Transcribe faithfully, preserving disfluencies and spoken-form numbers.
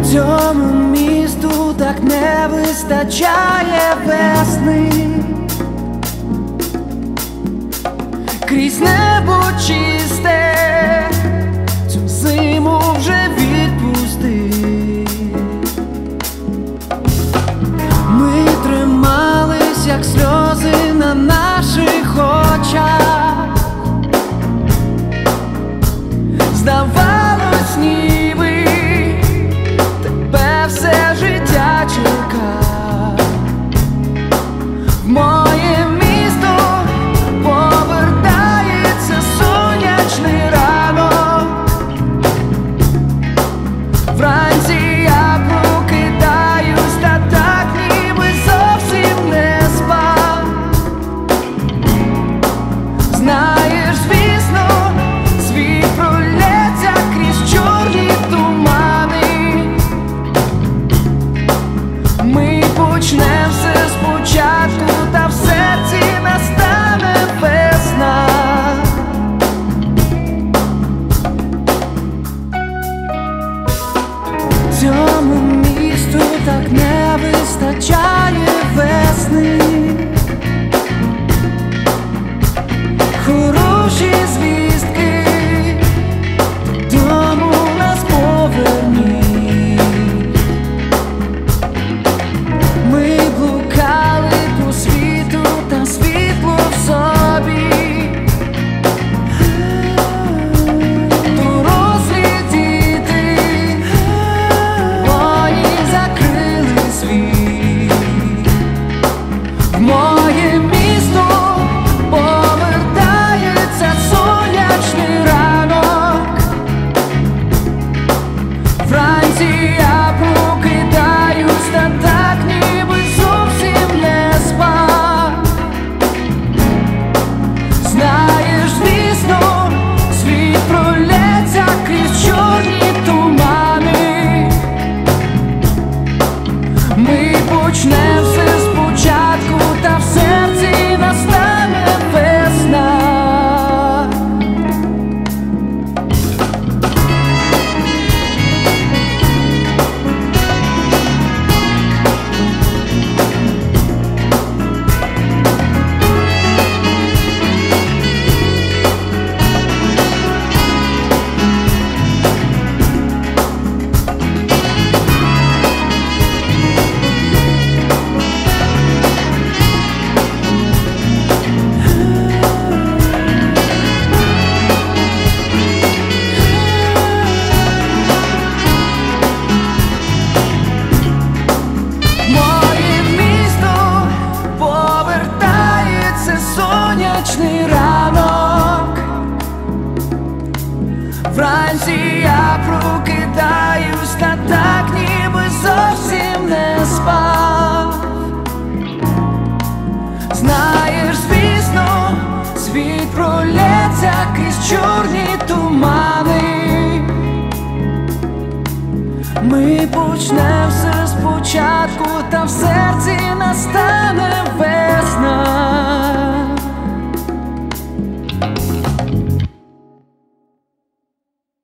Цьому місту так не вистачає весни. Крізь небо чисте, цю зиму вже відпусти. Ми тримались, як сльози на наших очах. Здавалось, ніби тебе все життя чека. В моє місто повертається сонячний ранок. Вранці я прокидаюсь, та так ніби зовсім не спав. Знаєш, звісно, світ пролється крізь чорні тумани. Ми почнем все спочатку, та в серці настане весна. Цьому місту так не вистачає весни. Хороші звістки додому нас поверніть. Ми блукали по світу, та світло в собі. Дорослі діти, вони закрили світ. В моє місто повертається сонячний ранок. Вранці я прокидаюсь, та так ніби зовсім не спав. Знаєш, звісно, світ пролється крізь чорні тумани. Ми почнем все спочатку, та в серці настане весна. Моє місто повертається сонячний ранок. Вранці я прокидаюсь, та так ніби зовсім не спав. Знаєш, звісно, світ пролється крізь чорні тумани. Ми почнем все спочатку, та в серці настане весна.